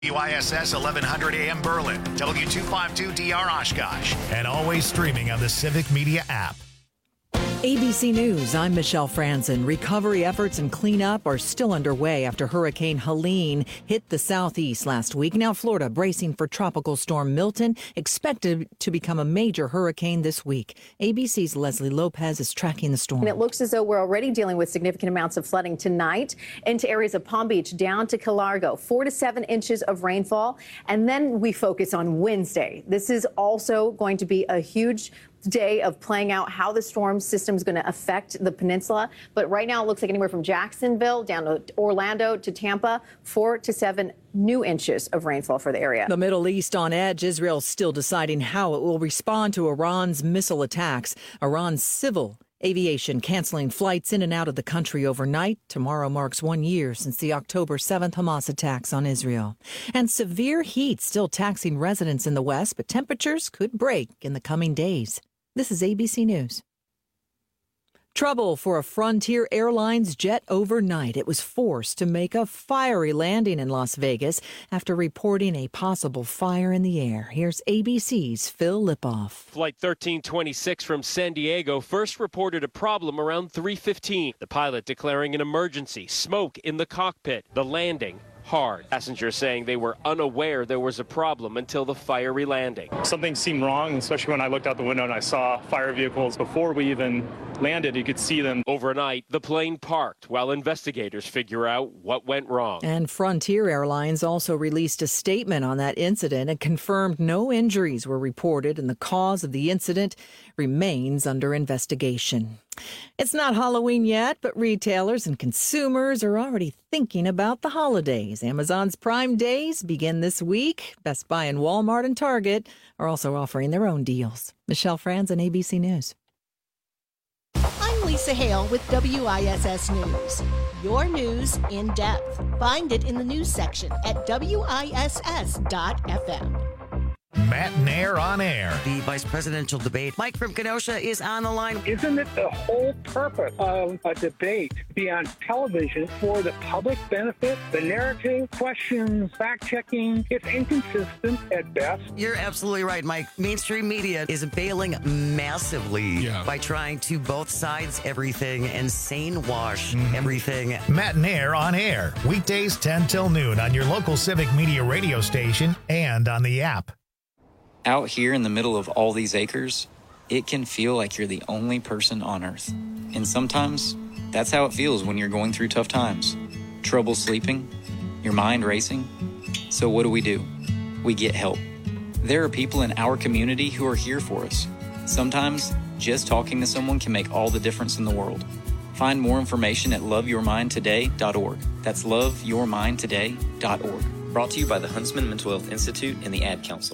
WISS 1100 AM Berlin, W252DR Oshkosh, and always streaming on the Civic Media app. ABC News, I'm Michelle Franzen. Recovery efforts and cleanup are still underway after Hurricane Helene hit the southeast last week. Now Florida bracing for Tropical Storm Milton, expected to become a major hurricane this week. ABC's Leslie Lopez is tracking the storm. And it looks as though we're already dealing with significant amounts of flooding tonight into areas of Palm Beach down to Key Largo, 4 to 7 inches of rainfall. And then we focus on Wednesday. This is also going to be a huge day of playing out how the storm system is going to affect the peninsula. But right now it looks like anywhere from Jacksonville down to Orlando to Tampa, 4 to 7 new inches of rainfall for the area. The Middle East on edge. Israel's still deciding how it will respond to Iran's missile attacks. Iran's civil aviation canceling flights in and out of the country overnight. Tomorrow marks 1 year since the October 7th Hamas attacks on Israel. And severe heat still taxing residents in the West, but temperatures could break in the coming days. This is ABC News. Trouble for a Frontier Airlines jet overnight. It was forced to make a fiery landing in Las Vegas after reporting a possible fire in the air. Here's ABC's Phil Lipoff. Flight 1326 from San Diego first reported a problem around 3:15. The pilot declaring an emergency, smoke in the cockpit, the landing hard. Passengers saying they were unaware there was a problem until the fiery landing. Something seemed wrong, especially when I looked out the window and I saw fire vehicles. Before we even landed, you could see them. Overnight, the plane parked while investigators figure out what went wrong. And Frontier Airlines also released a statement on that incident and confirmed no injuries were reported and the cause of the incident remains under investigation. It's not Halloween yet, but retailers and consumers are already thinking about the holidays. Amazon's Prime Days begin this week. Best Buy and Walmart and Target are also offering their own deals. Michelle Franzen, ABC News. I'm Lisa Hale with WISS News. Your news in depth. Find it in the news section at WISS.FM. Matt Nair on air. The vice presidential debate. Mike from Kenosha is on the line. Isn't it the whole purpose of a debate to be on television for the public benefit? The narrative, questions, fact-checking, it's inconsistent at best. You're absolutely right, Mike. Mainstream media is bailing massively by trying to both sides everything and sane wash everything. Matt Nair on air. Weekdays 10 till noon on your local Civic Media radio station and on the app. Out here in the middle of all these acres, it can feel like you're the only person on Earth. And sometimes, that's how it feels when you're going through tough times. Trouble sleeping, your mind racing. So what do? We get help. There are people in our community who are here for us. Sometimes, just talking to someone can make all the difference in the world. Find more information at loveyourmindtoday.org. That's loveyourmindtoday.org. Brought to you by the Huntsman Mental Health Institute and the Ad Council.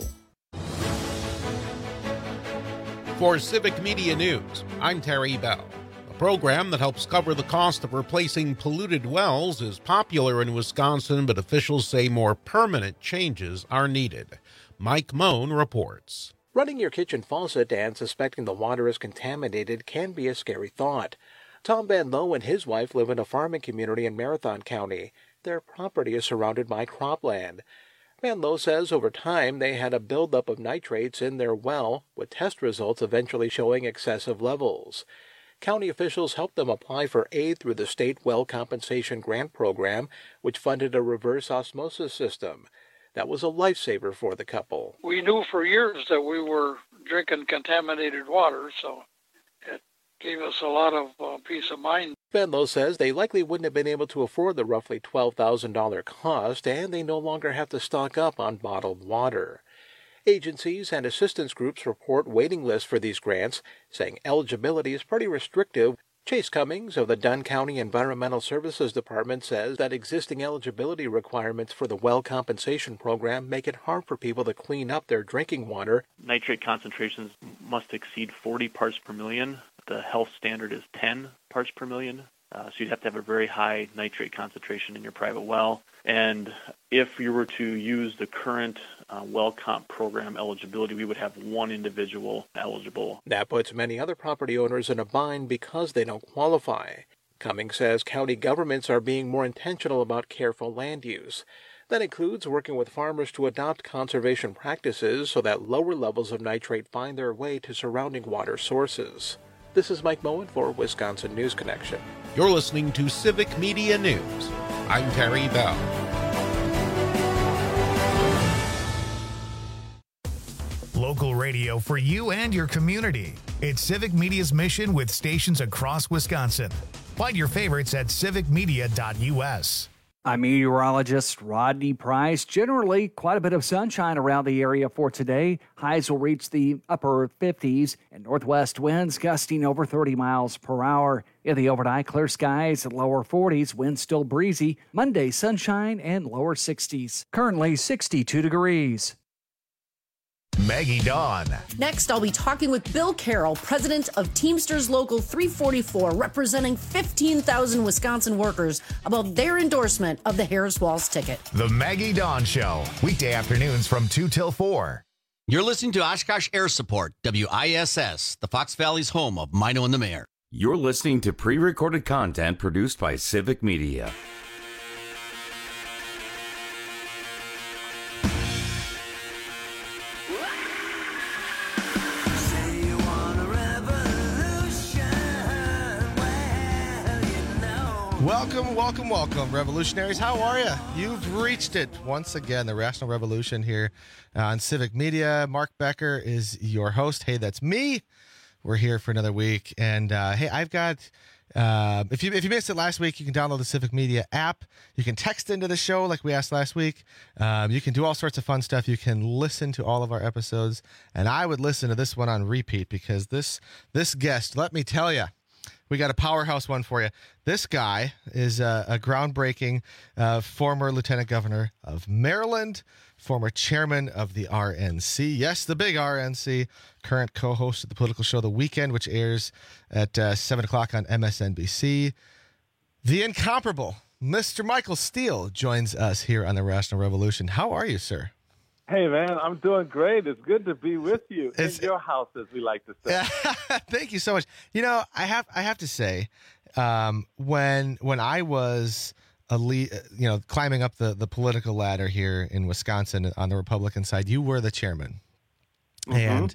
For Civic Media News, I'm Terry Bell. A program that helps cover the cost of replacing polluted wells is popular in Wisconsin, but officials say more permanent changes are needed. Mike Moan reports. Running your kitchen faucet and suspecting the water is contaminated can be a scary thought. Tom Van Lowe and his wife live in a farming community in Marathon County. Their property is surrounded by cropland. Van Lowe says over time they had a buildup of nitrates in their well, with test results eventually showing excessive levels. County officials helped them apply for aid through the State Well Compensation Grant Program, which funded a reverse osmosis system. That was a lifesaver for the couple. We knew for years that we were drinking contaminated water, so it gave us a lot of peace of mind. Van Lowe says they likely wouldn't have been able to afford the roughly $12,000 cost, and they no longer have to stock up on bottled water. Agencies and assistance groups report waiting lists for these grants, saying eligibility is pretty restrictive. Chase Cummings of the Dunn County Environmental Services Department says that existing eligibility requirements for the well compensation program make it hard for people to clean up their drinking water. Nitrate concentrations must exceed 40 parts per million. The health standard is 10 parts per million. So you'd have to have a very high nitrate concentration in your private well. And if you were to use the current well comp program eligibility, we would have one individual eligible. That puts many other property owners in a bind because they don't qualify. Cummings says county governments are being more intentional about careful land use. That includes working with farmers to adopt conservation practices so that lower levels of nitrate find their way to surrounding water sources. This is Mike Moen for Wisconsin News Connection. You're listening to Civic Media News. I'm Terry Bell. Local radio for you and your community. It's Civic Media's mission with stations across Wisconsin. Find your favorites at civicmedia.us. I'm meteorologist Rodney Price. Generally, quite a bit of sunshine around the area for today. Highs will reach the upper 50s and northwest winds gusting over 30 miles per hour. In the overnight, clear skies at lower 40s, winds still breezy. Monday, sunshine and lower 60s. Currently 62 degrees. Maggie Dawn. Next, I'll be talking with Bill Carroll, president of Teamsters Local 344, representing 15,000 Wisconsin workers, about their endorsement of the Harris-Walz ticket. The Maggie Dawn Show, weekday afternoons from 2 till 4. You're listening to Oshkosh Air Support, WISS, the Fox Valley's home of Mino and the Mayor. You're listening to pre-recorded content produced by Civic Media. Welcome, revolutionaries. How are you? You've reached it once again, the Rational Revolution here on Civic Media. Mark Becker is your host. Hey, that's me. We're here for another week. And hey, I've got, if you missed it last week, you can download the Civic Media app. You can text into the show like we asked last week. You can do all sorts of fun stuff. You can listen to all of our episodes. And I would listen to this one on repeat because this guest, let me tell you, we got a powerhouse one for you. This guy is a groundbreaking former lieutenant governor of Maryland, former chairman of the RNC. Yes, the big RNC, current co-host of the political show The Weekend, which airs at 7 o'clock on MSNBC. The incomparable Mr. Michael Steele joins us here on the Rational Revolution. How are you, sir? Hey, man, I'm doing great. It's good to be with you in your house, as we like to say. Thank you so much. You know, I have to say, when I was climbing up the political ladder here in Wisconsin on the Republican side, you were the chairman, and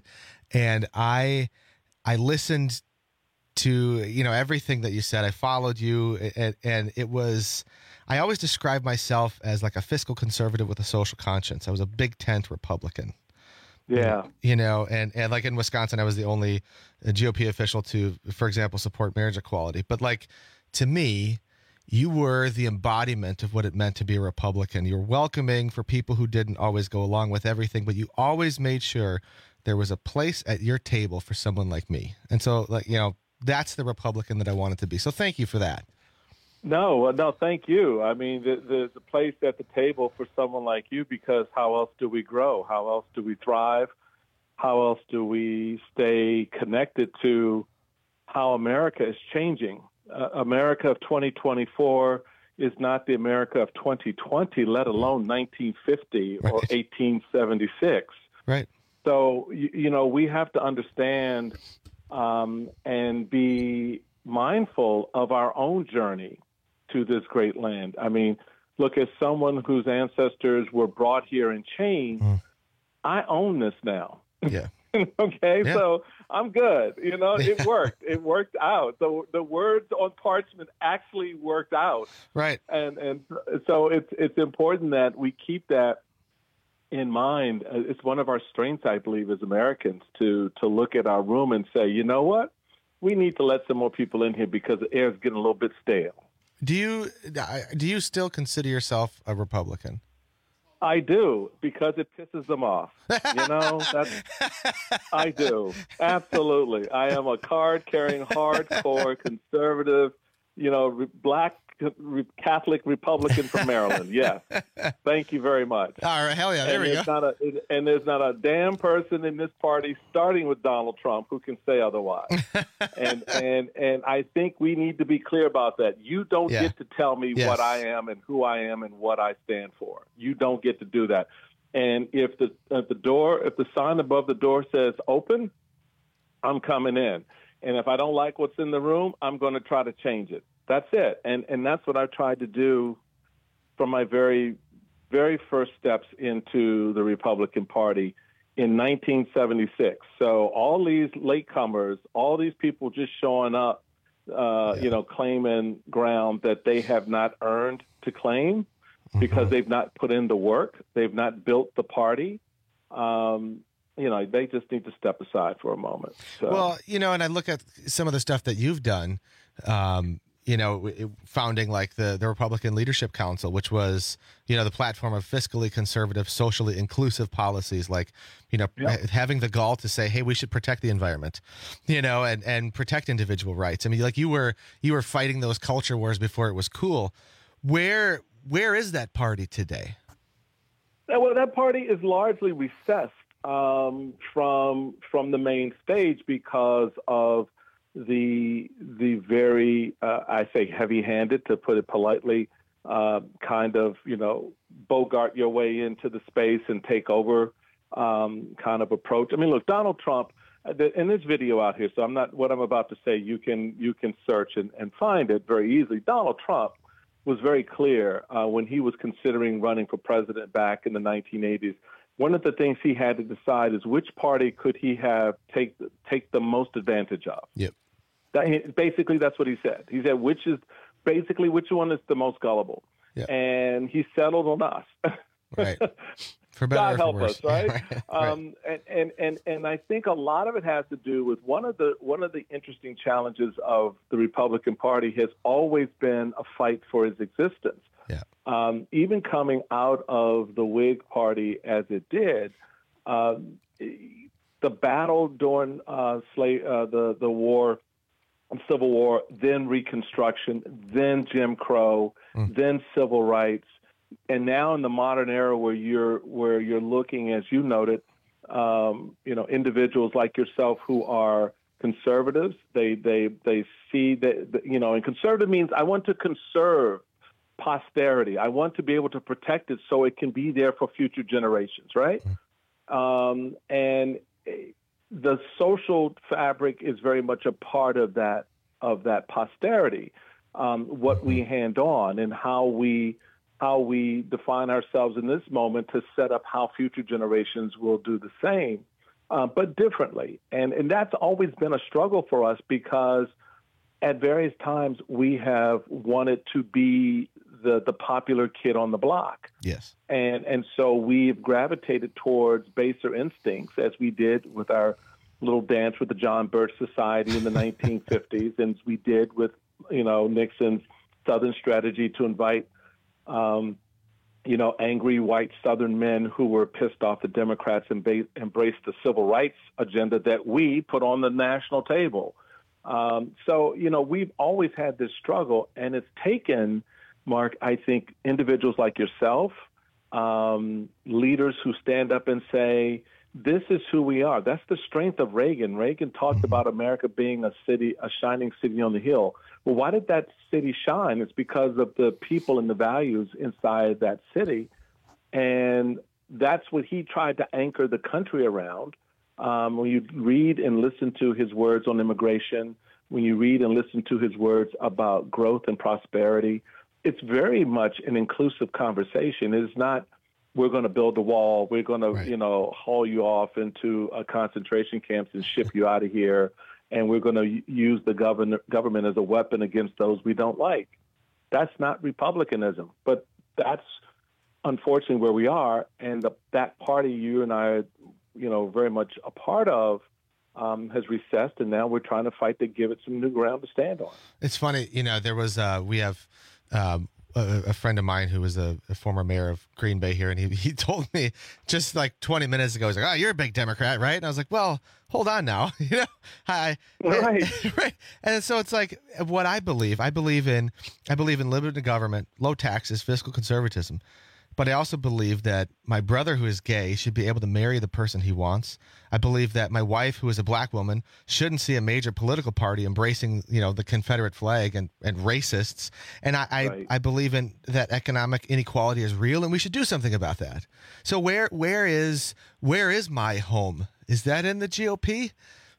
I listened to everything that you said. I followed you, and it was. I always describe myself as like a fiscal conservative with a social conscience. I was a big tent Republican. Yeah. And like in Wisconsin, I was the only GOP official to, for example, support marriage equality. But like, to me, you were the embodiment of what it meant to be a Republican. You're welcoming for people who didn't always go along with everything, but you always made sure there was a place at your table for someone like me. And so, that's the Republican that I wanted to be. So thank you for that. No, thank you. I mean, the place at the table for someone like you, because how else do we grow? How else do we thrive? How else do we stay connected to how America is changing? America of 2024 is not the America of 2020, let alone 1950 or 1876. Right. So, we have to understand and be mindful of our own journey to this great land. I mean, look, as someone whose ancestors were brought here in chains, I own this now. Yeah. Okay, yeah. So I'm good. It worked. It worked out. The words on parchment actually worked out. Right. And so it's important that we keep that in mind. It's one of our strengths, I believe, as Americans, to look at our room and say, you know what? We need to let some more people in here because the air is getting a little bit stale. Do you still consider yourself a Republican? I do, because it pisses them off. I do. Absolutely. I am a card-carrying, hardcore, conservative, black Catholic Republican from Maryland. Yes. Thank you very much. All right. Hell yeah. There we go. There's not a damn person in this party, starting with Donald Trump, who can say otherwise. and I think we need to be clear about that. You don't get to tell me what I am and who I am and what I stand for. You don't get to do that. And if the sign above the door says open, I'm coming in. And if I don't like what's in the room, I'm going to try to change it. That's it. And that's what I've tried to do from my very very first steps into the Republican Party in 1976. So all these latecomers, all these people just showing up, claiming ground that they have not earned to claim because they've not put in the work, they've not built the party. They just need to step aside for a moment. So. Well, and I look at some of the stuff that you've done, founding like the Republican Leadership Council, which was, the platform of fiscally conservative, socially inclusive policies, like, having the gall to say, hey, we should protect the environment, and protect individual rights. I mean, like you were fighting those culture wars before it was cool. Where is that party today? Well, that party is largely recessed from the main stage because of the very I say heavy-handed, to put it politely, kind of bogart your way into the space and take over kind of approach. I mean, look, Donald Trump, in this video out here, so what I'm about to say, you can search and find it very easily. Donald Trump was very clear when he was considering running for president back in the 1980s. One of the things he had to decide is which party could he have take the most advantage of. Yep. Basically, that's what he said. He said which one is the most gullible. Yep. And he settled on us. Right. For better God help or for worse. us, right? Right. And I think a lot of it has to do with one of the interesting challenges of the Republican Party has always been a fight for its existence. Yeah. Even coming out of the Whig Party as it did, the battle during the war, Civil War, then Reconstruction, then Jim Crow, then civil rights, and now in the modern era where you're looking, as you noted, individuals like yourself who are conservatives. They see that and conservative means I want to conserve posterity. I want to be able to protect it so it can be there for future generations, right? And the social fabric is very much a part of that posterity. What we hand on and how we define ourselves in this moment to set up how future generations will do the same, but differently. And that's always been a struggle for us because at various times we have wanted to be the popular kid on the block. Yes. And so we've gravitated towards baser instincts, as we did with our little dance with the John Birch Society in the 1950s, and we did with, Nixon's Southern strategy to invite, angry white Southern men who were pissed off the Democrats and embraced the civil rights agenda that we put on the national table. So we've always had this struggle, and it's taken, Mark, I think, individuals like yourself, leaders who stand up and say, this is who we are. That's the strength of Reagan. Reagan talked about America being a shining city on the hill. Well, why did that city shine? It's because of the people and the values inside that city. And that's what he tried to anchor the country around. When you read and listen to his words on immigration, when you read and listen to his words about growth and prosperity, it's very much an inclusive conversation. It is not, we're going to build a wall, we're going to, haul you off into concentration camps and ship you out of here, and we're going to use the government as a weapon against those we don't like. That's not republicanism, but that's unfortunately where we are, and that party you and I are, very much a part of, has recessed, and now we're trying to fight to give it some new ground to stand on. It's funny, there was we have a friend of mine who was a former mayor of Green Bay here, and he told me just like 20 minutes ago, he's like, "Oh, you're a big Democrat, right?" And I was like, "Well, hold on now, hi." Right. And so it's like what I believe in limited government, low taxes, fiscal conservatism. But I also believe that my brother, who is gay, should be able to marry the person he wants. I believe that my wife, who is a black woman, shouldn't see a major political party embracing, the Confederate flag and racists. And I believe in that economic inequality is real, and we should do something about that. So where is my home? Is that in the GOP?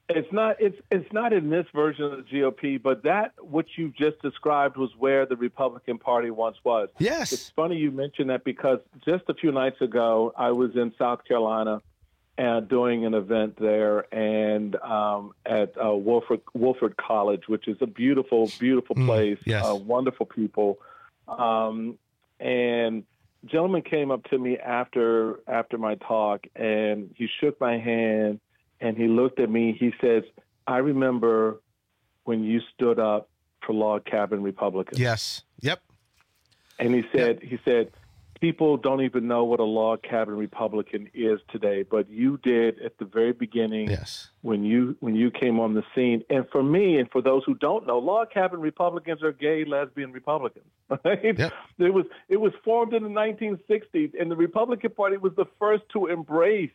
It's not in this version of the GOP, but that what you just described was where the Republican Party once was. Yes. It's funny you mentioned that because just a few nights ago, I was in South Carolina doing an event there and at Wolford College, which is a beautiful, beautiful place, wonderful people. And a gentleman came up to me after my talk, and he shook my hand, and he looked at me. He says, "I remember when you stood up for log cabin Republicans." Yes. Yep. And he said, people don't even know what a log cabin Republican is today, but you did at the very beginning when you came on the scene. And for me, and for those who don't know, log cabin Republicans are gay, lesbian Republicans. Right? Yep. It was formed in the 1960s, and the Republican Party was the first to embrace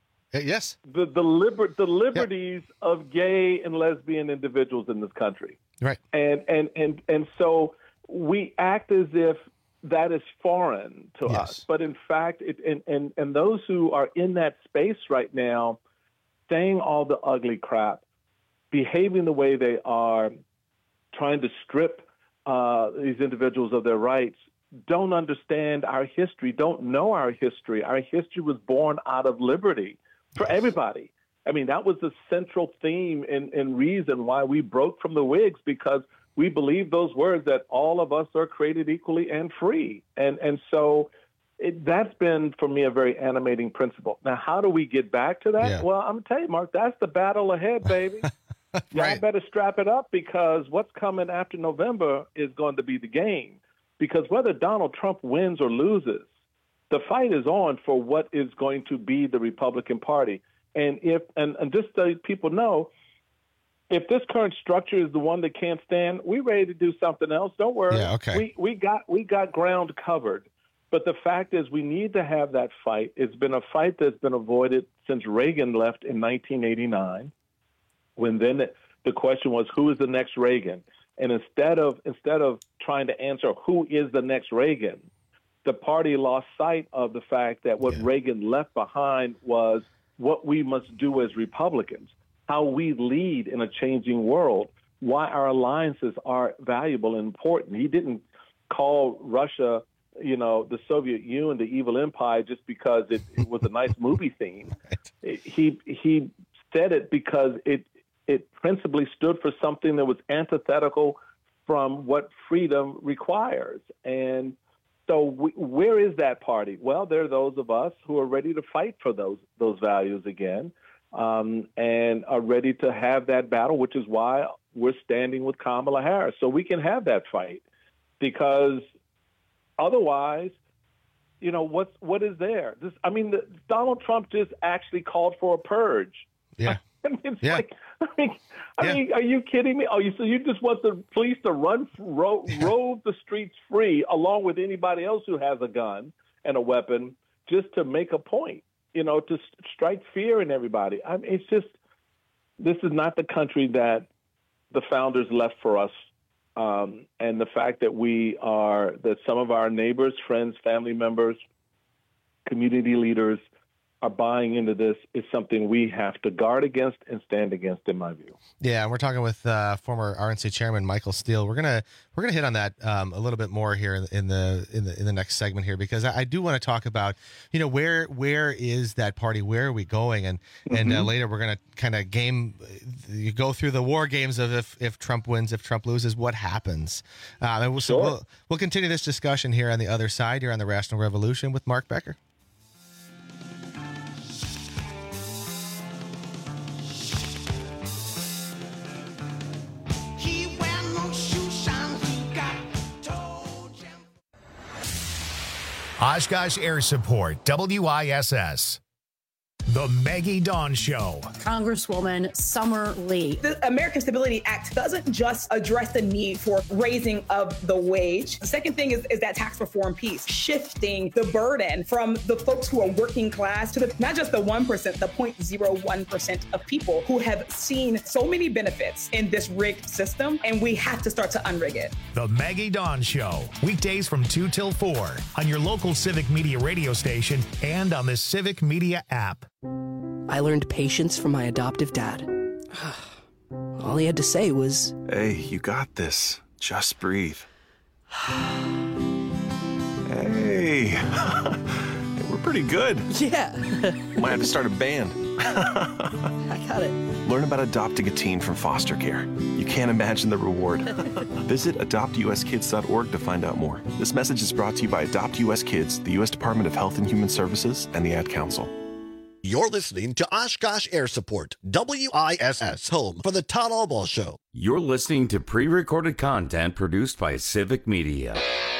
the liberties of gay and lesbian individuals in this country. Right. And so we act as if that is foreign to us. But in fact, and those who are in that space right now, saying all the ugly crap, behaving the way they are, trying to strip these individuals of their rights, don't understand our history, don't know our history. Our history was born out of liberty for everybody. I mean, that was the central theme and reason why we broke from the Whigs, because we believe those words that all of us are created equally and free. And so that's been, for me, a very animating principle. Now, how do we get back to that? Yeah. Well, I'm going to tell you, Mark, that's the battle ahead, baby. Y'all better strap it up, because what's coming after November is going to be the game. Because whether Donald Trump wins or loses, the fight is on for what is going to be the Republican Party. And just so people know, if this current structure is the one that can't stand, we're ready to do something else. Don't worry. Yeah, okay. We got ground covered. But the fact is, we need to have that fight. It's been a fight that's been avoided since Reagan left in 1989, when then the question was, who is the next Reagan? And instead of trying to answer who is the next Reagan, the party lost sight of the fact that what Reagan left behind was what we must do as Republicans, how we lead in a changing world, why our alliances are valuable and important. He didn't call Russia, the Soviet Union, the evil empire, just because it was a nice movie theme. He said it because it principally stood for something that was antithetical from what freedom requires. And so where is that party? Well, there are those of us who are ready to fight for those values again. And are ready to have that battle, which is why we're standing with Kamala Harris, so we can have that fight. Because otherwise, what is there? Donald Trump just actually called for a purge. Yeah. Are you kidding me? So you just want the police to rove the streets free, along with anybody else who has a gun and a weapon, just to make a point? To strike fear in everybody. I mean, it's just, this is not the country that the founders left for us. And the fact that some of our neighbors, friends, family members, community leaders are buying into this is something we have to guard against and stand against, in my view. Yeah, and we're talking with former RNC Chairman Michael Steele. We're gonna hit on that a little bit more here in the next segment here, because I do want to talk about where is that party, where are we going, and later we're gonna kind of go through the war games of if Trump wins, if Trump loses, what happens. And we'll continue this discussion here on the other side, here on the Rational Revolution with Mark Becker. Oshkosh Air Support, WISS. The Maggie Dawn Show. Congresswoman Summer Lee. The American Stability Act doesn't just address the need for raising of the wage. The second thing is that tax reform piece, shifting the burden from the folks who are working class to not just the 1%, the 0.01% of people who have seen so many benefits in this rigged system, and we have to start to unrig it. The Maggie Dawn Show, weekdays from 2 till 4 on your local Civic Media radio station and on the Civic Media app. I learned patience from my adoptive dad. All he had to say was, "Hey, you got this. Just breathe." Hey, we're pretty good. Yeah. Might have to start a band. I got it. Learn about adopting a teen from foster care. You can't imagine the reward. Visit adoptuskids.org to find out more. This message is brought to you by Adopt US Kids, the U.S. Department of Health and Human Services, and the Ad Council. You're listening to Oshkosh Air Support, WISS, home for the Todd Albaugh Show. You're listening to pre-recorded content produced by Civic Media.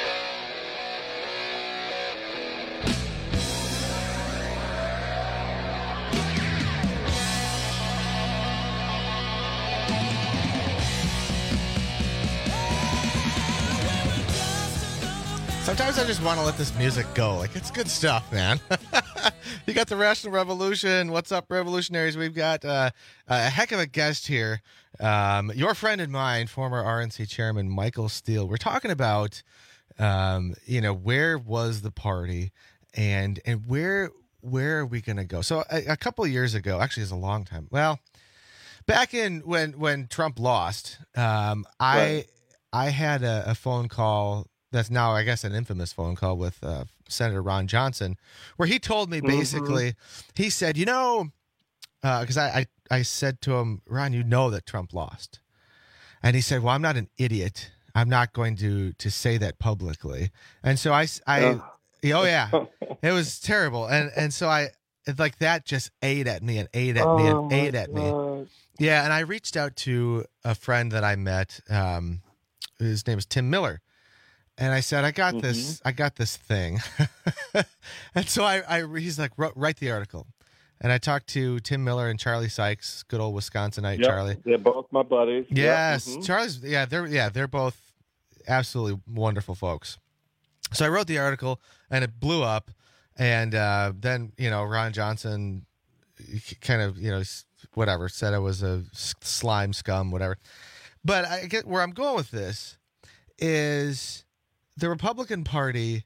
Sometimes I just want to let this music go. Like, it's good stuff, man. You got the Rational Revolution. What's up, revolutionaries? We've got a heck of a guest here. Your friend and mine, former RNC chairman Michael Steele. We're talking about, where was the party and where are we going to go? So a couple of years ago, actually it's a long time. Well, back in when Trump lost, I had a phone call that's now, I guess, an infamous phone call with Senator Ron Johnson, where he told me basically, he said, because I said to him, Ron, you know that Trump lost. And he said, well, I'm not an idiot. I'm not going to say that publicly. And so oh yeah, it was terrible. And so it's like that just ate at me and ate at me and ate at me. Yeah. And I reached out to a friend that I met. His name is Tim Miller. And I said, I got this thing. And so he's like, write the article. And I talked to Tim Miller and Charlie Sykes, good old Wisconsinite Charlie. They're both my buddies. Yes. Yep. Charlie's, they're both absolutely wonderful folks. So I wrote the article and it blew up. And then, Ron Johnson kind of, whatever, said I was a slime scum, whatever. But I get where I'm going with this is the Republican Party,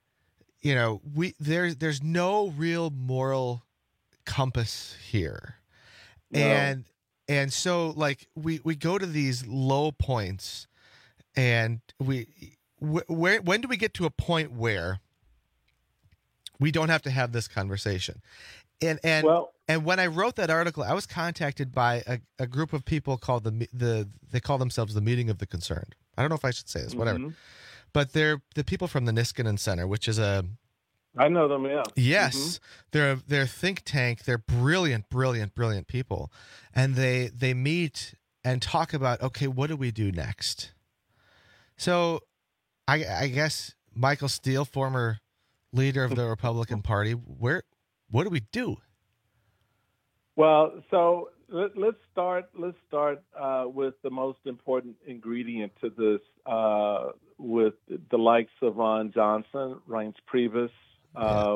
there's no real moral compass here. No. And so like we go to these low points and when do we get to a point where we don't have to have this conversation? And when I wrote that article, I was contacted by a group of people called they call themselves the Meeting of the Concerned. I don't know if I should say this, whatever. But they're the people from the Niskanen Center, which is I know them, yeah. Yes. They're a think tank. They're brilliant people. And they meet and talk about, okay, what do we do next? So I guess Michael Steele, former leader of the Republican Party, what do we do? Well, so let's start with the most important ingredient to this, with the likes of Ron Johnson, Reince Priebus, I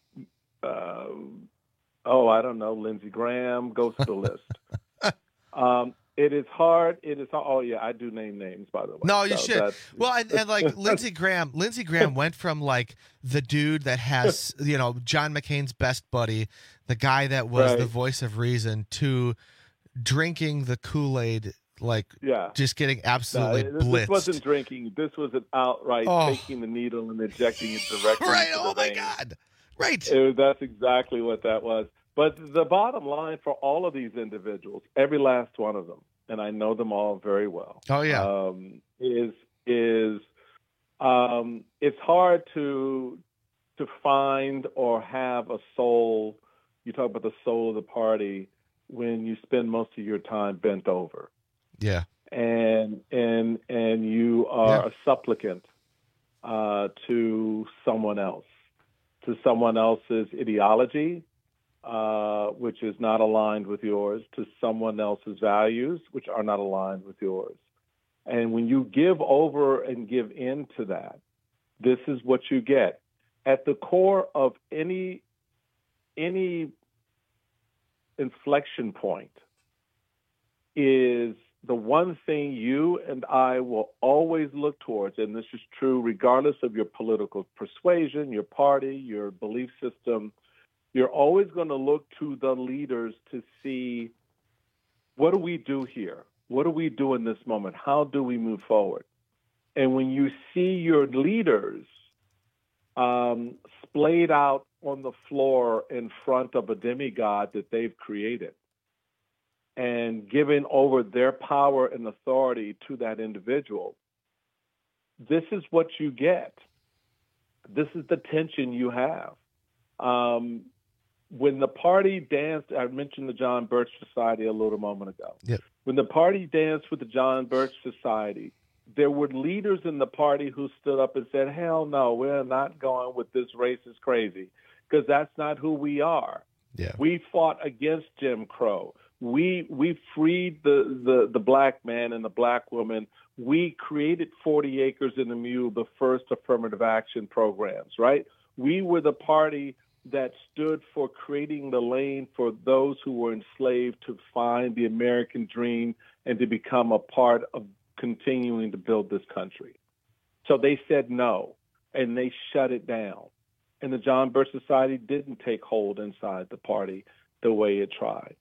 don't know, Lindsey Graham, goes to the list. It is hard. Oh yeah, I do name names, by the way. No, you should. Well, and like Lindsey Graham went from like the dude that has, John McCain's best buddy, the guy that was the voice of reason, to drinking the Kool-Aid, just getting absolutely blitzed. This wasn't drinking. This was an outright taking the needle and injecting it directly into the vein. God. Right. That's exactly what that was. But the bottom line for all of these individuals, every last one of them, and I know them all very well. Oh yeah. It's hard to find or have a soul. You talk about the soul of the party when you spend most of your time bent over. Yeah. And you are a supplicant to someone else, to someone else's ideology, which is not aligned with yours, to someone else's values, which are not aligned with yours. And when you give over and give in to that, this is what you get. At the core of any inflection point is the one thing you and I will always look towards, and this is true regardless of your political persuasion, your party, your belief system. You're always going to look to the leaders to see what do we do here? What do we do in this moment? How do we move forward? And when you see your leaders splayed out on the floor in front of a demigod that they've created and giving over their power and authority to that individual, this is what you get. This is the tension you have. When the party danced, I mentioned the John Birch Society a little moment ago. Yep. When the party danced with the John Birch Society, there were leaders in the party who stood up and said, hell no, we're not going with this racist crazy, because that's not who we are. Yeah. We fought against Jim Crow. We freed the black man and the black woman. We created 40 Acres and a Mule, the first affirmative action programs, right? We were the party that stood for creating the lane for those who were enslaved to find the American dream and to become a part of continuing to build this country. So they said no, and they shut it down. And the John Birch Society didn't take hold inside the party the way it tried.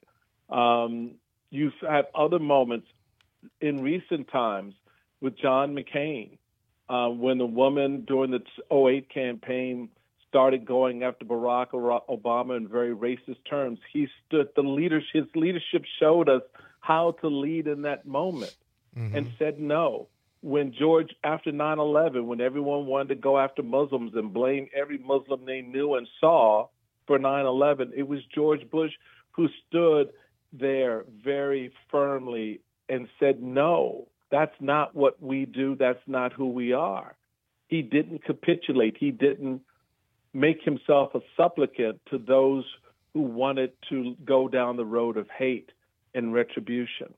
You have other moments in recent times with John McCain, when the woman during the 2008 campaign started going after Barack Obama in very racist terms. He stood, his leadership showed us how to lead in that moment and said no. When George, after 9/11, when everyone wanted to go after Muslims and blame every Muslim they knew and saw for 9/11, it was George Bush who stood there very firmly and said, no, that's not what we do. That's not who we are. He didn't capitulate. He didn't make himself a supplicant to those who wanted to go down the road of hate and retribution.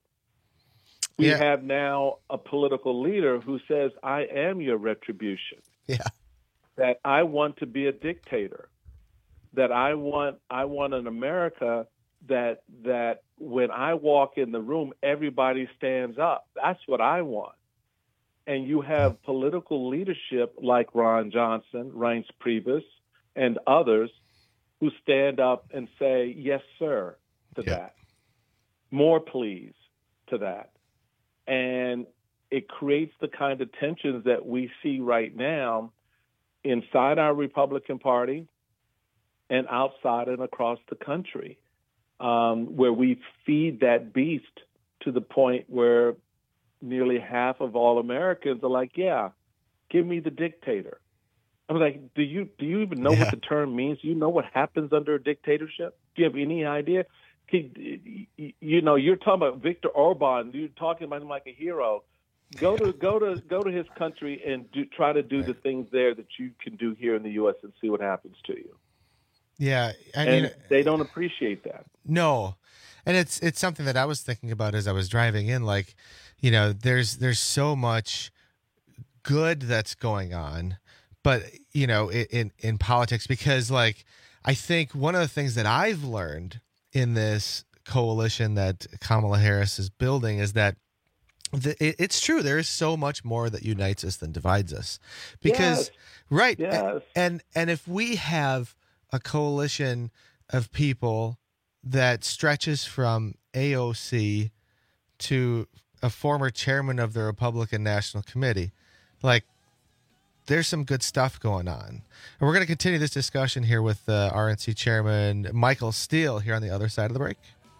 We have now a political leader who says, I am your retribution. Yeah. That I want to be a dictator. That I want an America that when I walk in the room, everybody stands up. That's what I want. And you have political leadership like Ron Johnson, Reince Priebus, and others who stand up and say, yes, sir, to that. More please to that. And it creates the kind of tensions that we see right now inside our Republican Party and outside and across the country, where we feed that beast to the point where nearly half of all Americans are like, yeah, give me the dictator. I was like, do you even know what the term means? Do you know what happens under a dictatorship? Do you have any idea? You're talking about Viktor Orban. You're talking about him like a hero. Go to his country and try to do the things there that you can do here in the U.S. and see what happens to you. Yeah, I mean, mean, they don't appreciate that. No, and it's something that I was thinking about as I was driving in. Like, there's so much good that's going on, but in politics, because like I think one of the things that I've learned in this coalition that Kamala Harris is building is that it's true. There is so much more that unites us than divides us, because and if we have a coalition of people that stretches from AOC to a former chairman of the Republican National Committee, like, there's some good stuff going on. And we're going to continue this discussion here with RNC Chairman Michael Steele here on the other side of the break.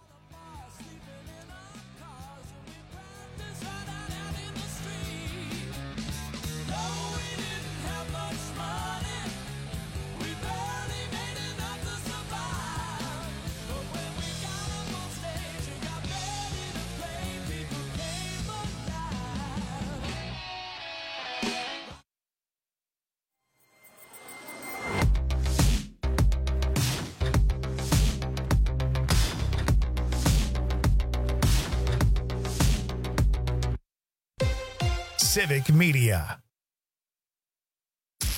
Civic Media.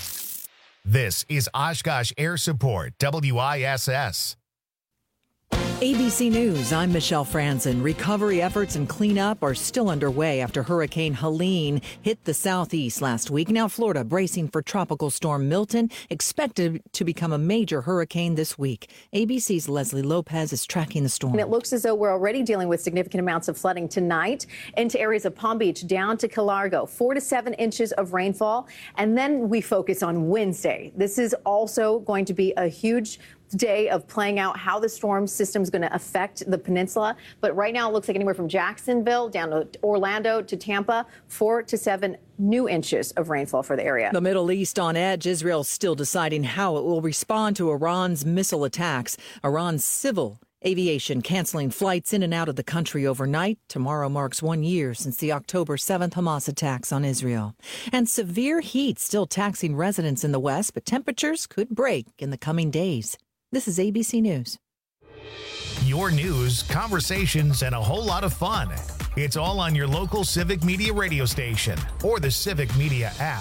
This is Oshkosh Air Support, WISS. ABC News, I'm Michelle Franzen. Recovery efforts and cleanup are still underway after Hurricane Helene hit the southeast last week. Now Florida bracing for Tropical Storm Milton, expected to become a major hurricane this week. ABC's Leslie Lopez is tracking the storm. And it looks as though we're already dealing with significant amounts of flooding tonight into areas of Palm Beach down to Key Largo, 4 to 7 inches of rainfall. And then we focus on Wednesday. This is also going to be a huge day of playing out how the storm system is going to affect the peninsula. But right now it looks like anywhere from Jacksonville down to Orlando to Tampa, 4 to 7 new inches of rainfall for the area. The Middle East on edge. Israel still deciding how it will respond to Iran's missile attacks. Iran's civil aviation canceling flights in and out of the country overnight. Tomorrow marks 1 year since the October 7th Hamas attacks on Israel. And severe heat still taxing residents in the West, but temperatures could break in the coming days. This is ABC News. Your news, conversations, and a whole lot of fun. It's all on your local Civic Media radio station or the Civic Media app.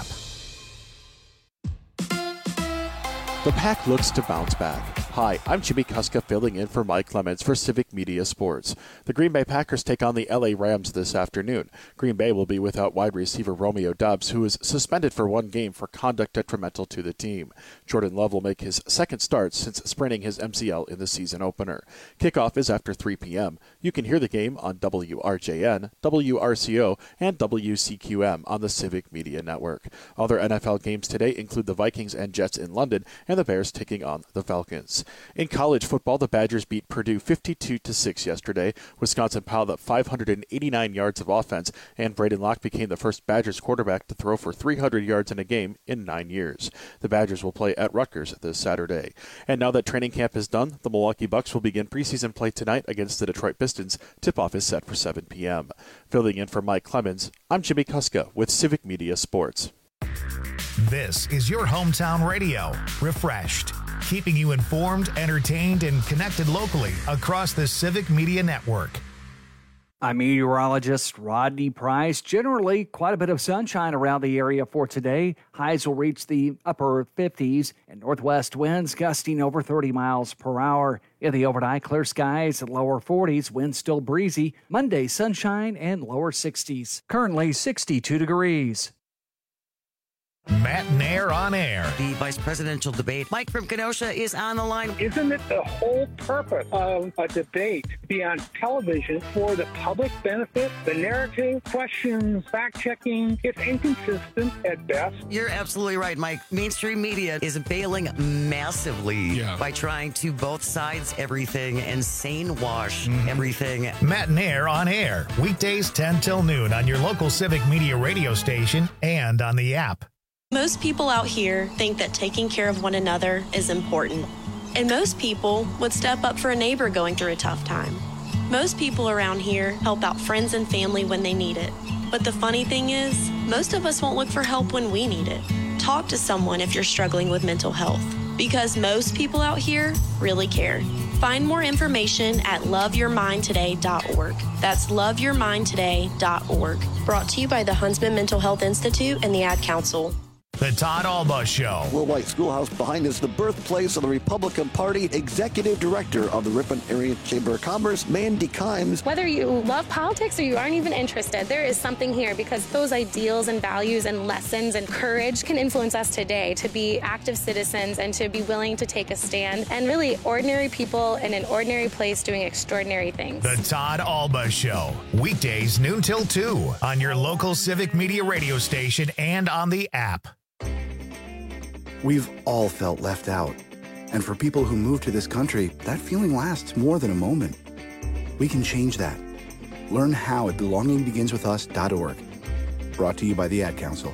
The Pack looks to bounce back. Hi, I'm Jimmy Kuska filling in for Mike Clemens for Civic Media Sports. The Green Bay Packers take on the LA Rams this afternoon. Green Bay will be without wide receiver Romeo Doubs, who is suspended for 1 game for conduct detrimental to the team. Jordan Love will make his second start since spraining his MCL in the season opener. Kickoff is after 3 p.m. You can hear the game on WRJN, WRCO, and WCQM on the Civic Media Network. Other NFL games today include the Vikings and Jets in London and the Bears taking on the Falcons. In college football, the Badgers beat Purdue 52-6 yesterday. Wisconsin piled up 589 yards of offense, and Braden Locke became the first Badgers quarterback to throw for 300 yards in a game in 9 years. The Badgers will play at Rutgers this Saturday. And now that training camp is done, the Milwaukee Bucks will begin preseason play tonight against the Detroit Pistons. Tip-off is set for 7 p.m. Filling in for Mike Clemens, I'm Jimmy Kuska with Civic Media Sports. This is your hometown radio, refreshed, keeping you informed, entertained, and connected locally across the Civic Media Network. I'm meteorologist Rodney Price. Generally, quite a bit of sunshine around the area for today. Highs will reach the upper 50s and northwest winds gusting over 30 miles per hour. In the overnight, clear skies at lower 40s, winds still breezy. Monday, sunshine and lower 60s. Currently 62 degrees. Matt Nair on air. The vice presidential debate. Mike from Kenosha is on the line. Isn't it the whole purpose of a debate to be on television for the public benefit? The narrative, questions, fact-checking, it's inconsistent at best. You're absolutely right, Mike. Mainstream media is bailing massively by trying to both sides everything and sane wash everything. Matt Nair on air. Weekdays 10 till noon on your local Civic Media radio station and on the app. Most people out here think that taking care of one another is important. And most people would step up for a neighbor going through a tough time. Most people around here help out friends and family when they need it. But the funny thing is, most of us won't look for help when we need it. Talk to someone if you're struggling with mental health, because most people out here really care. Find more information at loveyourmindtoday.org. That's loveyourmindtoday.org. Brought to you by the Huntsman Mental Health Institute and the Ad Council. The Todd Alba Show. Will White Schoolhouse behind us, the birthplace of the Republican Party, Executive Director of the Ripon Area Chamber of Commerce, Mandy Kimes. Whether you love politics or you aren't even interested, there is something here because those ideals and values and lessons and courage can influence us today to be active citizens and to be willing to take a stand and really ordinary people in an ordinary place doing extraordinary things. The Todd Alba Show. Weekdays noon till 2 on your local Civic Media radio station and on the app. We've all felt left out. And for people who move to this country, that feeling lasts more than a moment. We can change that. Learn how at belongingbeginswithus.org. Brought to you by the Ad Council.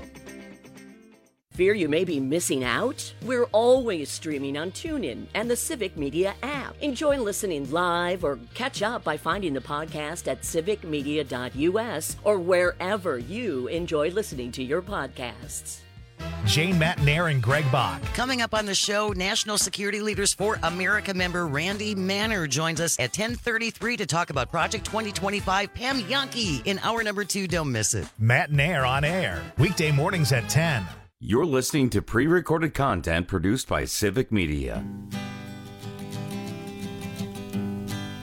Fear you may be missing out? We're always streaming on TuneIn and the Civic Media app. Enjoy listening live or catch up by finding the podcast at civicmedia.us or wherever you enjoy listening to your podcasts. Jane Matt Nair and Greg Bach. Coming up on the show, National Security Leaders for America member Randy Manner joins us at 10:33 to talk about Project 2025. Pam Yonke in hour number 2. Don't miss it. Matt Nair on air. Weekday mornings at 10. You're listening to pre-recorded content produced by Civic Media.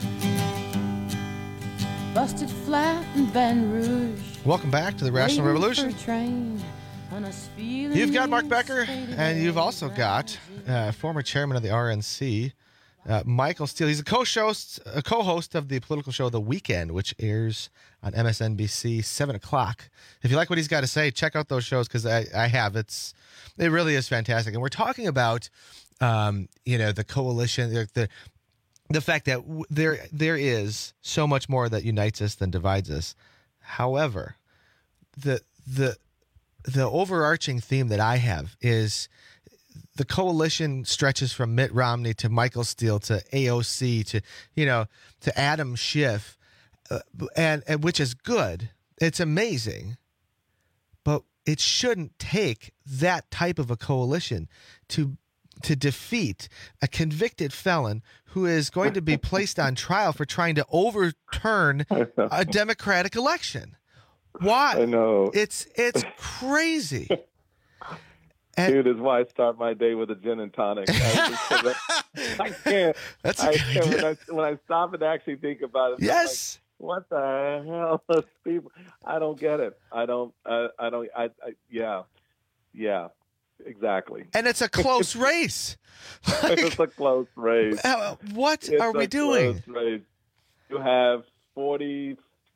busted flat in Baton Rouge. Welcome back to the Rational Revolution. You've got Mark Becker, and you've also got former chairman of the RNC, Michael Steele. He's a co-host of the political show The Weekend, which airs on MSNBC 7 o'clock. If you like what he's got to say, check out those shows, because I have. It really is fantastic. And we're talking about the coalition, the fact that there is so much more that unites us than divides us. However, the overarching theme that I have is the coalition stretches from Mitt Romney to Michael Steele to AOC to Adam Schiff, and which is good. It's amazing, but it shouldn't take that type of a coalition to defeat a convicted felon who is going to be placed on trial for trying to overturn a democratic election. Why? I know. It's crazy. Dude, is why I start my day with a gin and tonic. I can't. That's a good idea. When I stop and actually think about it. Yes. I'm like, what the hell? Those people, I don't get it. Yeah, exactly. And it's a close race. It's a close race. What are we doing? You have 47%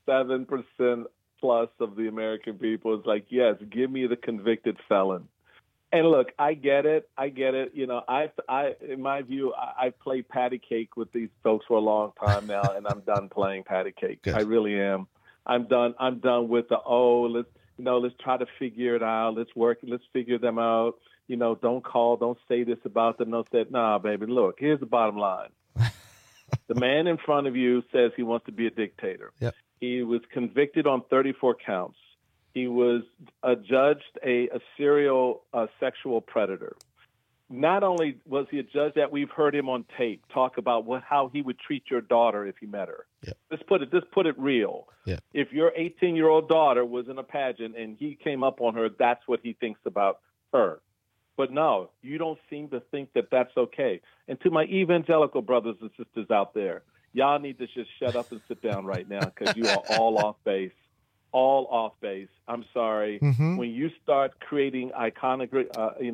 plus of the American people is like, yes, give me the convicted felon. And look, I get it. You know, I in my view, I've played patty cake with these folks for a long time now, and I'm done playing patty cake. Good. I really am. I'm done with the let's try to figure it out. Let's figure them out. You know, don't say this about them. Don't say, nah, baby. Look, here's the bottom line. The man in front of you says he wants to be a dictator. Yep. He was convicted on 34 counts. He was adjudged a serial sexual predator. Not only was he a judge that we've heard him on tape talk about how he would treat your daughter if he met her. Yep. Let's put it real. Yep. If your 18-year-old daughter was in a pageant and he came up on her, that's what he thinks about her. But no, you don't seem to think that that's okay. And to my evangelical brothers and sisters out there, y'all need to just shut up and sit down right now, because you are all off base. All off base. I'm sorry. Mm-hmm. When you start creating iconographs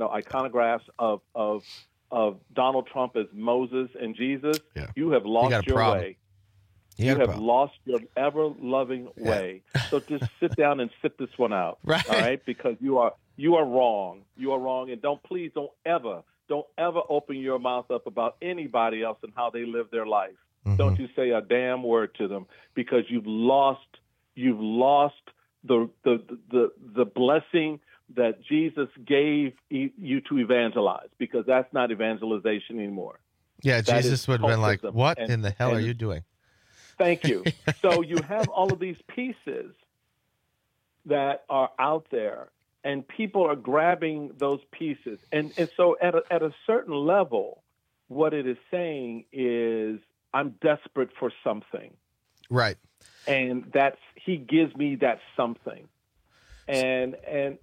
of Donald Trump as Moses and Jesus, you have lost your way. You have lost your ever-loving way. So just sit down and sit this one out, right? All right, because you are wrong. You are wrong, and don't ever open your mouth up about anybody else and how they live their life. Mm-hmm. Don't you say a damn word to them, because you've lost the blessing that Jesus gave you to evangelize, because that's not evangelization anymore. Yeah, That Jesus is would have been like, cultism. what And- in the hell are and- you doing? Thank you. So you have all of these pieces that are out there, and people are grabbing those pieces. And so at a certain level, what it is saying is, I'm desperate for something. Right. And he gives me that something. And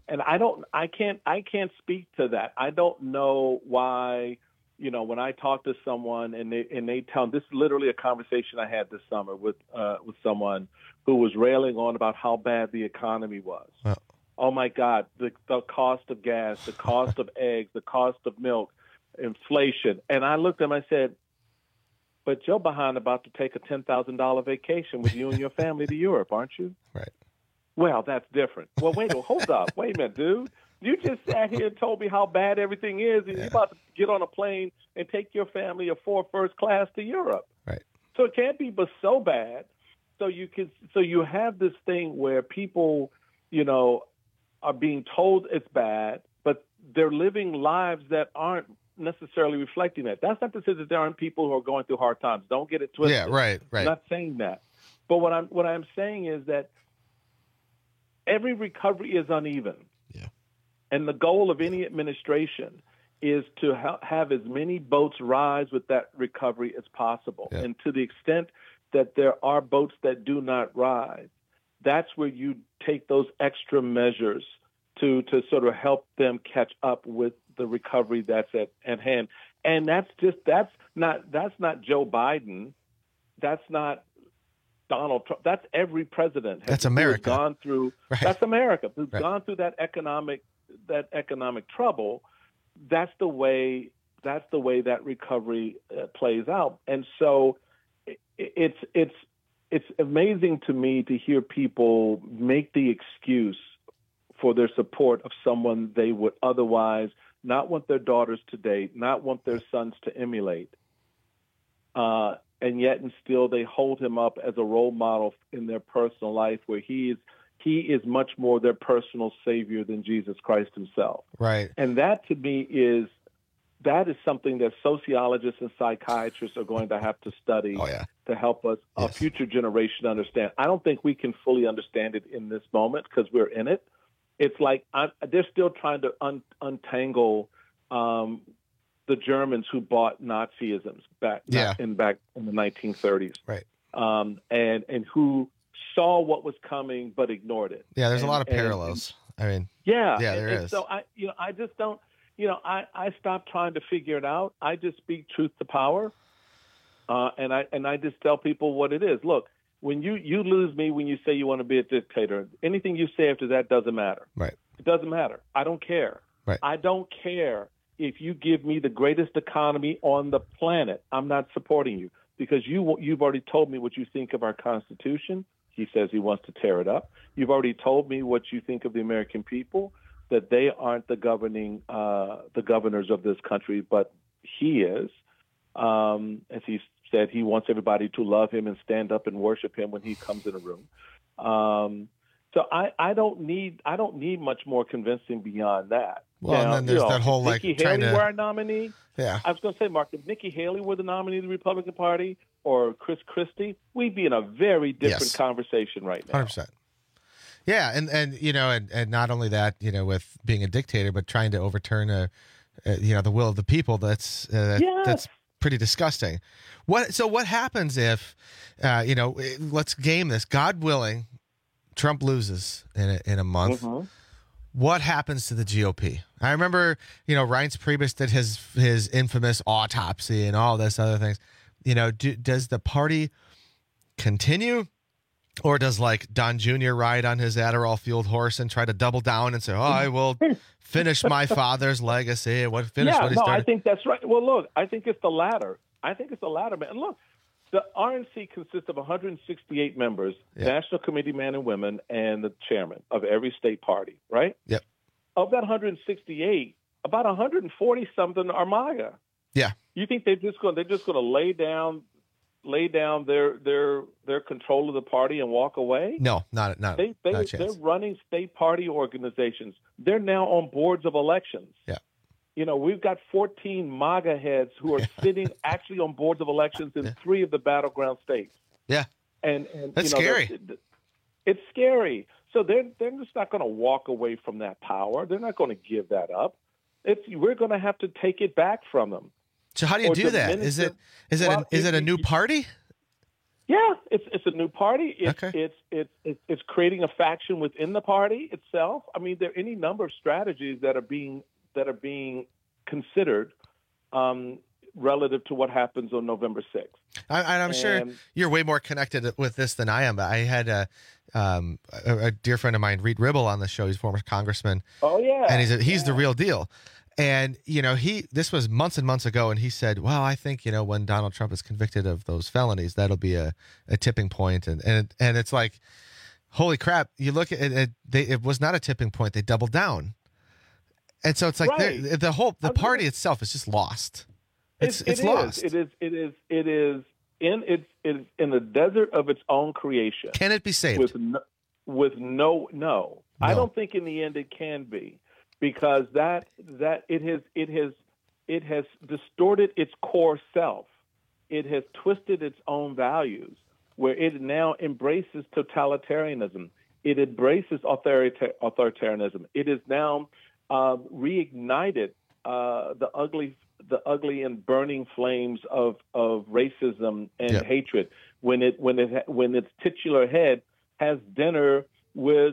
I can't speak to that. I don't know why. You know, when I talk to someone and they tell me, this is literally a conversation I had this summer with someone who was railing on about how bad the economy was. Well, oh my God, the cost of gas, the cost of eggs, the cost of milk, inflation. And I looked at him, I said, but you're behind about to take a $10,000 vacation with you and your family to Europe, aren't you? Right. Well, that's different. Well, hold up. Wait a minute, dude. You just sat here and told me how bad everything is, and you're about to get on a plane and take your family of 4 first class to Europe. Right. So it can't be but so bad. So you have this thing where people, you know, are being told it's bad, but they're living lives that aren't necessarily reflecting that. That's not to say that there aren't people who are going through hard times. Don't get it twisted. Yeah, right. I'm not saying that. But what I'm saying is that every recovery is uneven. Yeah. And the goal of any administration is to have as many boats rise with that recovery as possible. Yeah. And to the extent that there are boats that do not rise, that's where you take those extra measures to sort of help them catch up with the recovery that's at hand. And that's not Joe Biden. That's not Donald Trump. That's every president. That's America. Who's gone through. Right. That's America. Who's Right. gone through that economic trouble. That's the way that recovery plays out. And so it's amazing to me to hear people make the excuse for their support of someone they would otherwise not want their daughters to date, not want their sons to emulate. And yet and still they hold him up as a role model in their personal life, where he is much more their personal savior than Jesus Christ himself. Right. And that to me is something that sociologists and psychiatrists are going to have to study to help us, a future generation, understand. I don't think we can fully understand it in this moment because we're in it. It's like they're still trying to untangle the Germans who bought Nazism back in the 1930s, right? And who saw what was coming but ignored it. Yeah, there's a lot of parallels. There is. So I just don't. I stopped trying to figure it out. I just speak truth to power, and I just tell people what it is. Look, when you lose me when you say you want to be a dictator, anything you say after that doesn't matter. Right. It doesn't matter. I don't care. Right. I don't care if you give me the greatest economy on the planet. I'm not supporting you because you've already told me what you think of our Constitution. He says he wants to tear it up. You've already told me what you think of the American people, that they aren't the governors of this country, but he is. As he said, he wants everybody to love him and stand up and worship him when he comes in a room. So I don't need much more convincing beyond that. Well, and then there's that whole Nikki trying Haley to were our nominee. Yeah. I was going to say, Mark, if Nikki Haley were the nominee of the Republican Party or Chris Christie, we'd be in a very different conversation right now. 100%. Yeah, and not only that, with being a dictator, but trying to overturn the will of the people. That's pretty disgusting. What happens if let's game this. God willing, Trump loses in a month. Mm-hmm. What happens to the GOP? I remember, Reince Priebus did his infamous autopsy and all this other things. Does the party continue? Or does Don Jr. ride on his Adderall-fueled horse and try to double down and say, I will finish my father's legacy. What he started? I think that's right. Well, look, I think it's the latter. Man. And look, the RNC consists of 168 members, National Committee men and women, and the chairman of every state party, right? Yep. Of that 168, about 140-something are MAGA. Yeah. You think they're just going to lay down their control of the party and walk away? No, not a chance. They're running state party organizations. They're now on boards of elections. Yeah. We've got 14 MAGA heads who are sitting actually on boards of elections in 3 of the battleground states. Yeah. And that's scary. It's scary. So they're just not going to walk away from that power. They're not going to give that up. We're going to have to take it back from them. So how do you do that? Is it a new party? Yeah, it's a new party. It's creating a faction within the party itself. I mean, there are any number of strategies that are being considered relative to what happens on November 6th. I'm sure you're way more connected with this than I am. But I had a dear friend of mine, Reed Ribble, on the show. He's a former congressman. Oh yeah, and he's the real deal. And, this was months and months ago, and he said, well, I think, when Donald Trump is convicted of those felonies, that'll be a tipping point. And it's like, holy crap, you look at it, it was not a tipping point. They doubled down. And so it's like the party itself is just lost. It's lost. It is in the desert of its own creation. Can it be saved? No. I don't think in the end it can be. Because that it has distorted its core self. It has twisted its own values, where it now embraces totalitarianism. It embraces authoritarianism. It has now reignited the ugly and burning flames of racism and hatred. When its titular head has dinner with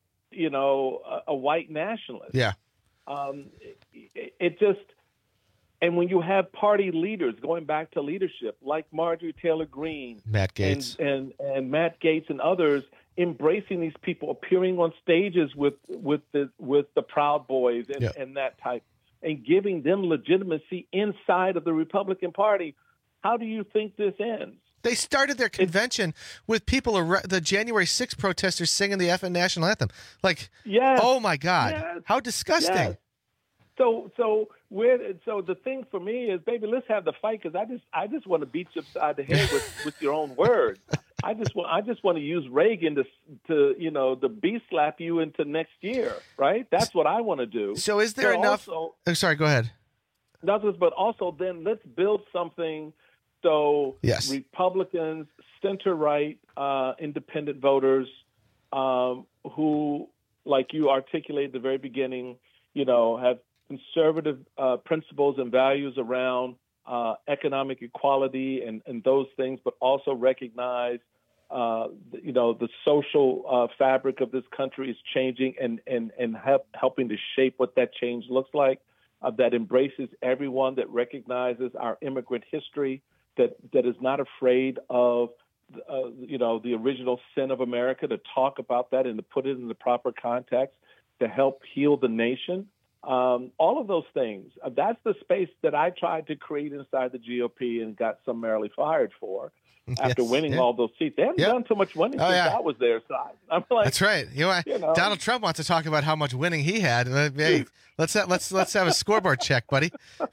a white nationalist. Yeah. It just And when you have party leaders, going back to leadership, like Marjorie Taylor Greene, Matt Gaetz, and Matt Gaetz and others, embracing these people, appearing on stages with the Proud Boys and that type, and giving them legitimacy inside of the Republican Party, how do you think this ends? They started their convention with people, the January 6th protesters singing the FN national anthem. Like, oh my God, how disgusting! Yes. So the thing for me is, baby, let's have the fight, because I just want to beat you upside the head with your own words. I just want to use Reagan to beat slap you into next year, right? That's what I want to do. So is there enough? Sorry, go ahead. But also then let's build something so Republicans, center-right, independent voters who, like you articulated at the very beginning, have conservative principles and values around economic equality and those things, but also recognize, the social fabric of this country is changing and helping to shape what that change looks like, that embraces everyone, that recognizes our immigrant history, that is not afraid of, the original sin of America, to talk about that and to put it in the proper context to help heal the nation. All of those things, that's the space that I tried to create inside the GOP and got summarily fired for after winning all those seats. They haven't done too much winning since I was there. So I'm like, that's right. Donald Trump wants to talk about how much winning he had. Hey, let's have a scoreboard check, buddy.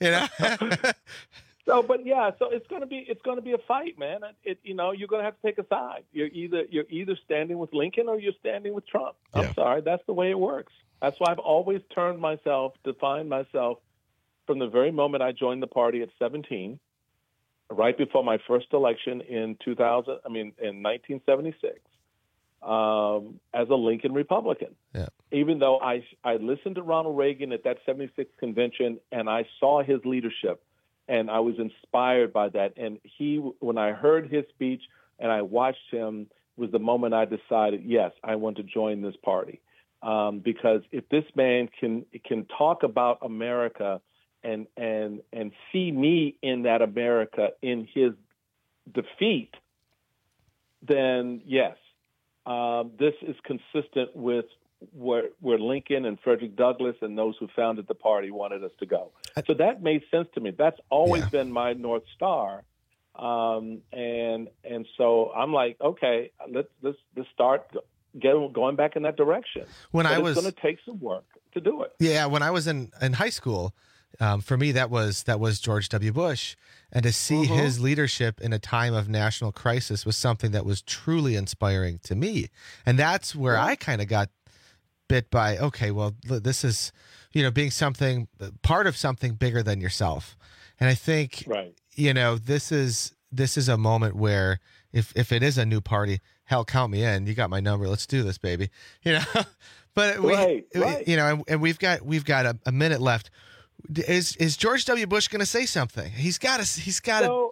So it's going to be a fight, man. You're going to have to take a side. You're either standing with Lincoln or you're standing with Trump. I'm sorry, that's the way it works. That's why I've always defined myself from the very moment I joined the party at 17, right before my first election in 1976, as a Lincoln Republican. Yeah. Even though I listened to Ronald Reagan at that 76 convention and I saw his leadership and I was inspired by that. And when I heard his speech and I watched him, was the moment I decided, yes, I want to join this party. Because if this man can talk about America and see me in that America in his defeat, then yes, this is consistent with where Lincoln and Frederick Douglass and those who founded the party wanted us to go. So that made sense to me. That's always been my North Star. And so I'm like, okay, let's start going back in that direction. It's going to take some work to do it. Yeah, when I was in high school, for me that was George W. Bush, and to see his leadership in a time of national crisis was something that was truly inspiring to me. And that's where I kind of got bit by, okay, well, this is, being part of something bigger than yourself. And I think, this is a moment where if it is a new party, hell, count me in. You got my number. Let's do this, baby. But and we've got a minute left. Is George W. Bush going to say something? He's got to.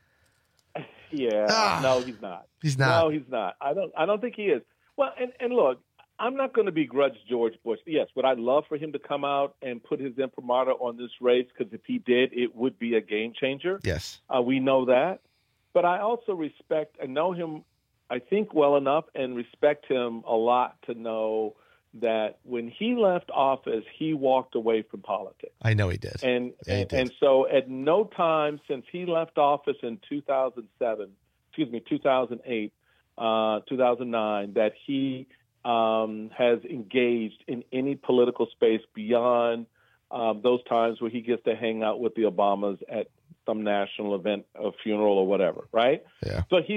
Yeah. No, he's not. He's not. No, he's not. I don't think he is. Well, and look, I'm not going to begrudge George Bush. Yes, would I love for him to come out and put his imprimatur on this race? Because if he did, it would be a game changer. Yes. We know that. But I also respect and know him, I think, well enough and respect him a lot to know that when he left office, he walked away from politics. I know he did. And so at no time since he left office in 2008, 2009, that he has engaged in any political space beyond those times where he gets to hang out with the Obamas at some national event, a funeral or whatever, right? Yeah. So he's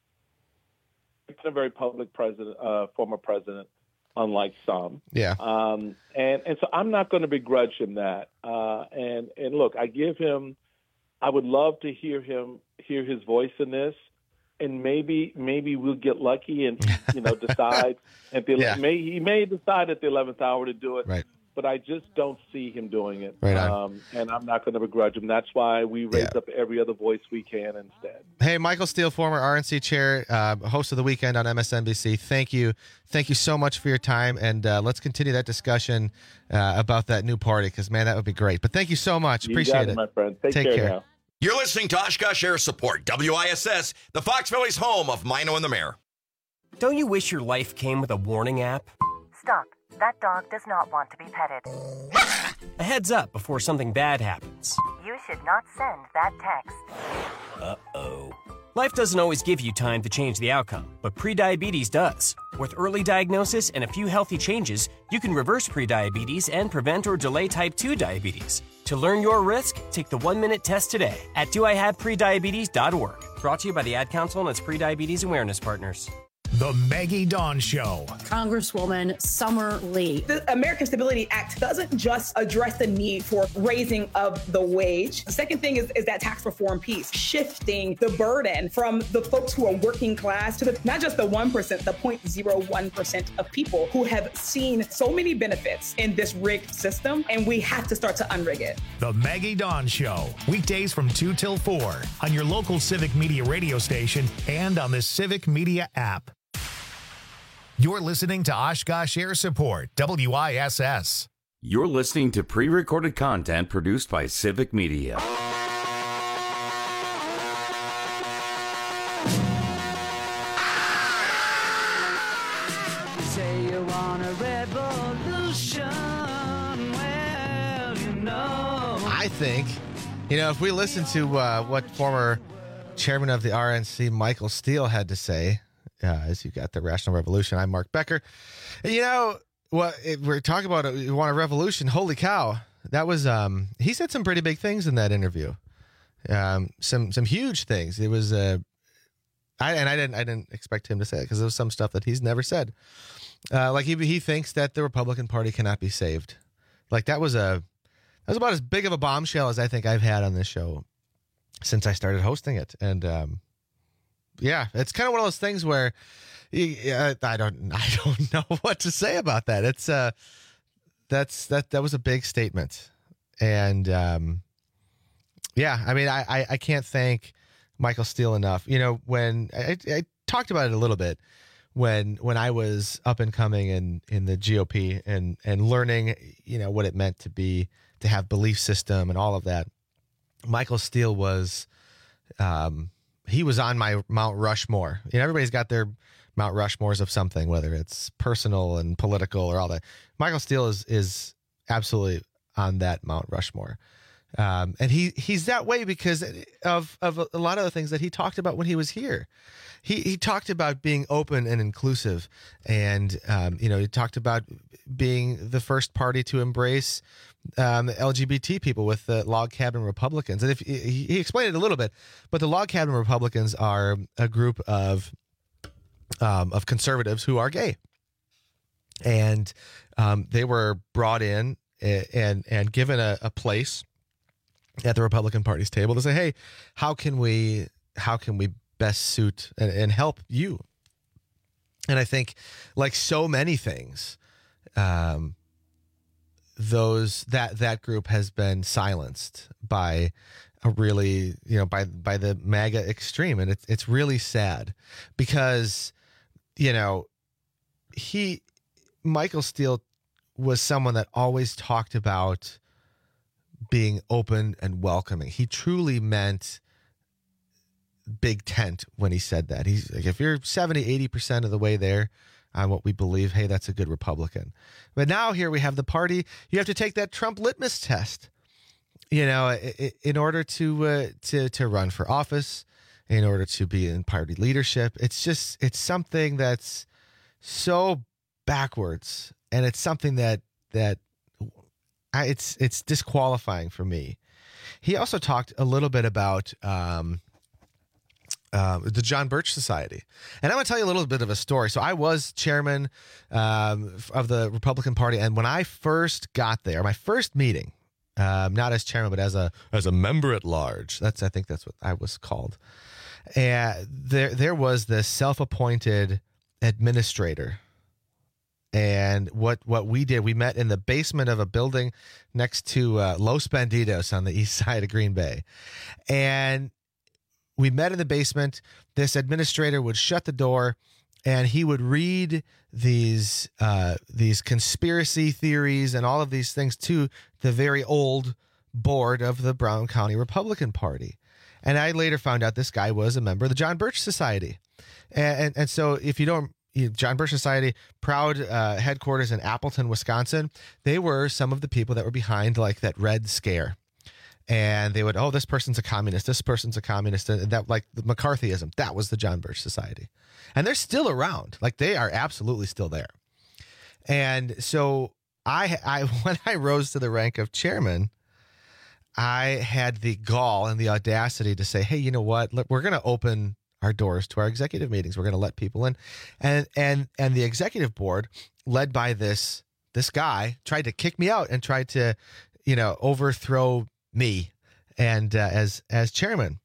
a very public president, former president, unlike some. Yeah. And so I'm not going to begrudge him that. And look, I would love to hear his voice in this. And maybe we'll get lucky and decide at the he may decide at the 11th hour to do it. Right. but I just don't see him doing it. Right on. And I'm not going to begrudge him. That's why we raise up every other voice we can instead. Hey, Michael Steele, former RNC chair, host of The Weekend on MSNBC. Thank you so much for your time, and let's continue that discussion about that new party, because, man, that would be great. But thank you so much. Appreciate it. My friend. Take care now. You're listening to Oshkosh Air Support, WISS, the Fox Valley's home of Mino and the Mayor. Don't you wish your life came with a warning app? Stop. That dog does not want to be petted. A heads up before something bad happens. You should not send that text. Uh-oh. Life doesn't always give you time to change the outcome, but prediabetes does. With early diagnosis and a few healthy changes, you can reverse prediabetes and prevent or delay type 2 diabetes. To learn your risk, take the 1-minute test today at doihaveprediabetes.org. Brought to you by the Ad Council and its prediabetes awareness partners. The Maggie Dawn Show. Congresswoman Summer Lee. The American Stability Act doesn't just address the need for raising of the wage. The second thing is that tax reform piece, shifting the burden from the folks who are working class to not just the 1%, the 0.01% of people who have seen so many benefits in this rigged system, and we have to start to unrig it. The Maggie Dawn Show. Weekdays from 2 till 4 on your local Civic Media radio station and on the Civic Media app. You're listening to Oshkosh Air Support, WISS. You're listening to pre-recorded content produced by Civic Media. Say you want a revolution, well, you know. I think, if we listen to what former chairman of the RNC, Michael Steele, had to say, as you got the Rational Revolution, I'm Mark Becker. We're talking about you want a revolution. Holy cow. That was, he said some pretty big things in that interview. Some huge things. It was, I didn't expect him to say it because there was some stuff that he's never said. Like he thinks that the Republican Party cannot be saved. Like that was about as big of a bombshell as I think I've had on this show since I started hosting it. And, yeah, it's kind of one of those things where I don't know what to say about that. It's that was a big statement, and yeah, I mean, I can't thank Michael Steele enough. When I talked about it a little bit when I was up and coming in the GOP and learning, what it meant to have belief system and all of that. Michael Steele was. He was on my Mount Rushmore. Everybody's got their Mount Rushmores of something, whether it's personal and political or all that. Michael Steele is absolutely on that Mount Rushmore. And he's that way because of a lot of the things that he talked about when he was here. He talked about being open and inclusive. And, he talked about being the first party to embrace LGBT people with the Log Cabin Republicans. And he explained it a little bit, but the Log Cabin Republicans are a group of conservatives who are gay. And they were brought in and given a place at the Republican Party's table to say, hey, how can we best suit and help you? And I think, like so many things, that group has been silenced by a really, by the MAGA extreme. And it's really sad because, Michael Steele was someone that always talked about being open and welcoming. He truly meant big tent when he said that. He's like, if you're 70-80% of the way there on what we believe, hey, that's a good Republican. But now here we have the party. You have to take that Trump litmus test, in order to run for office, in order to be in party leadership. It's something that's so backwards, and it's something that it's disqualifying for me. He also talked a little bit about the John Birch Society. And I'm going to tell you a little bit of a story. So I was chairman of the Republican Party. And when I first got there, my first meeting, not as chairman, but as a member at large, I think that's what I was called. And there was this self-appointed administrator And what we did, we met in the basement of a building next to Los Bandidos on the east side of Green Bay. And we met in the basement. This administrator would shut the door, and he would read these conspiracy theories and all of these things to the very old board of the Brown County Republican Party. And I later found out this guy was a member of the John Birch Society. And so if you don't, John Birch Society, proud headquarters in Appleton, Wisconsin, they were some of the people that were behind like that Red Scare. And they would, this person's a communist, this person's a communist, and that, like, the McCarthyism, that was the John Birch Society. And they're still around. Like, they are absolutely still there. And so I when I rose to the rank of chairman, I had the gall and the audacity to say, hey, you know what? We're going to open our doors to our executive meetings. We're going to let people in. And the executive board, led by this guy, tried to kick me out and tried to, overthrow me and as chairman,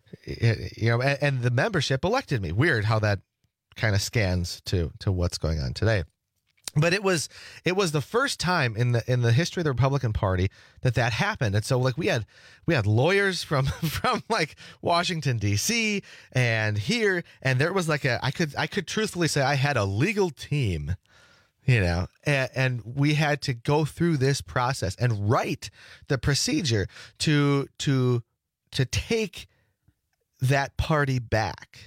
and the membership elected me. Weird how that kind of scans to what's going on today. But it was the first time in the history of the Republican Party that happened. And so like we had lawyers from like Washington D.C. and here, and there was like I could truthfully say I had a legal team, and we had to go through this process and write the procedure to take that party back.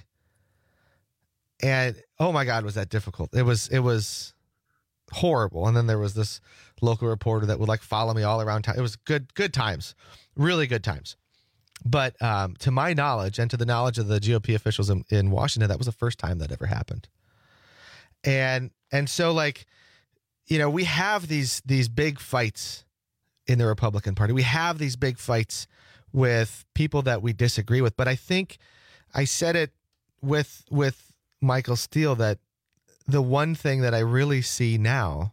And oh my God, was that difficult? It was horrible. And then there was this local reporter that would like follow me all around town. It was good times, really good times. But to my knowledge and to the knowledge of the GOP officials in Washington, that was the first time that ever happened. And so like, we have these big fights in the Republican Party. We have these big fights with people that we disagree with. But I think I said it with Michael Steele that the one thing that I really see now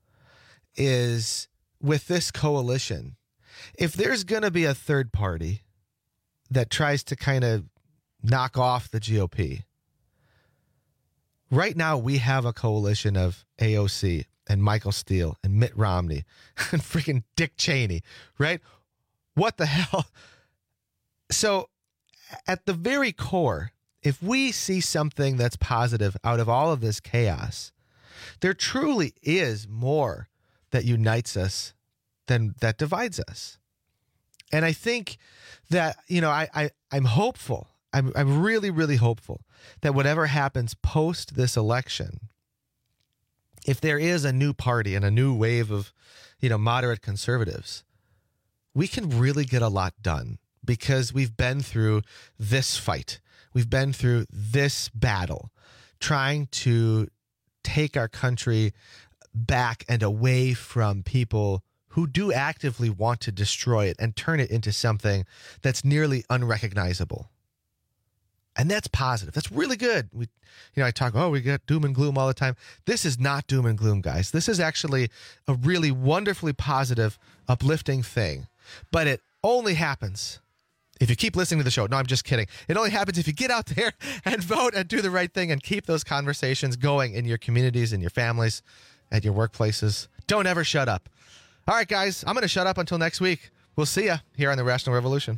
is with this coalition, if there's going to be a third party that tries to kind of knock off the GOP, right now we have a coalition of AOC and Michael Steele and Mitt Romney and freaking Dick Cheney, right? What the hell? So at the very core, if we see something that's positive out of all of this chaos, there truly is more that unites us than that divides us. And I think that, I'm hopeful. I'm really, really hopeful that whatever happens post this election, if there is a new party and a new wave of, moderate conservatives, we can really get a lot done because we've been through this fight. We've been through this battle trying to take our country back and away from people who do actively want to destroy it and turn it into something that's nearly unrecognizable. And that's positive. That's really good. I talk, we get doom and gloom all the time. This is not doom and gloom, guys. This is actually a really wonderfully positive, uplifting thing. But it only happens if you keep listening to the show. No, I'm just kidding. It only happens if you get out there and vote and do the right thing and keep those conversations going in your communities, in your families, at your workplaces. Don't ever shut up. All right, guys, I'm going to shut up until next week. We'll see you here on the Rational Revolution.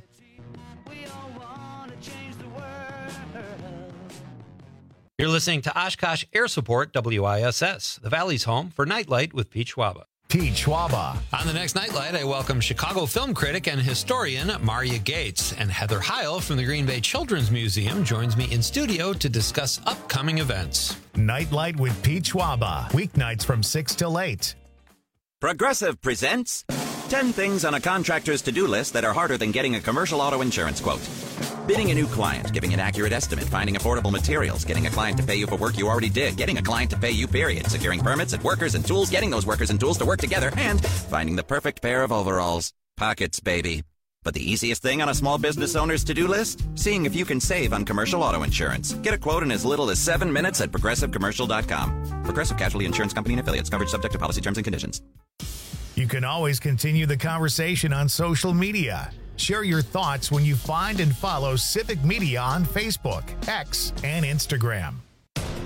You're listening to Oshkosh Air Support, WISS, the Valley's home for Nightlight with Pete Schwaba. Pete Schwaba. On the next Nightlight, I welcome Chicago film critic and historian Maria Gates, and Heather Heil from the Green Bay Children's Museum joins me in studio to discuss upcoming events. Nightlight with Pete Schwaba, weeknights from 6 till 8. Progressive presents 10 things on a contractor's to-do list that are harder than getting a commercial auto insurance quote. Bidding a new client, giving an accurate estimate, finding affordable materials, getting a client to pay you for work you already did, getting a client to pay you, period, securing permits and workers and tools, getting those workers and tools to work together, and finding the perfect pair of overalls. Pockets, baby. But the easiest thing on a small business owner's to-do list? Seeing if you can save on commercial auto insurance. Get a quote in as little as 7 minutes at ProgressiveCommercial.com. Progressive Casualty Insurance Company and Affiliates. Coverage subject to policy terms and conditions. You can always continue the conversation on social media. Share your thoughts when you find and follow Civic Media on Facebook, X, and Instagram.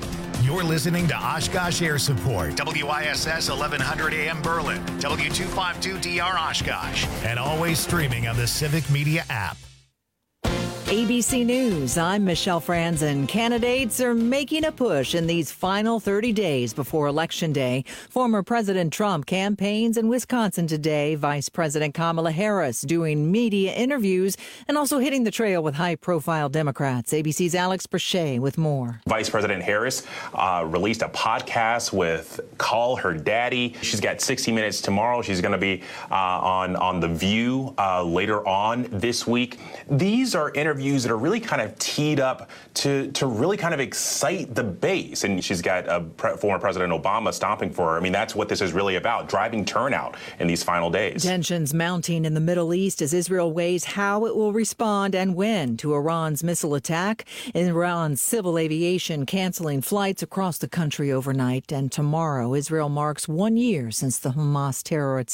You're listening to Oshkosh Air Support, WISS 1100 AM Berlin, W252DR Oshkosh, and always streaming on the Civic Media app. ABC News, I'm Michelle Franzen. Candidates are making a push in these final 30 days before Election Day. Former President Trump campaigns in Wisconsin today. Vice President Kamala Harris doing media interviews and also hitting the trail with high-profile Democrats. ABC's Alex Brachet with more. Vice President Harris released a podcast with Call Her Daddy. She's got 60 Minutes tomorrow. She's going to be on The View later on this week. These are interviews that are really kind of teed up to really kind of excite the base. And she's got former President Obama stomping for her. I mean, that's what this is really about, driving turnout in these final days. Tensions mounting in the Middle East as Israel weighs how it will respond and when to Iran's missile attack. Iran's civil aviation canceling flights across the country overnight. And tomorrow, Israel marks 1 year since the Hamas terror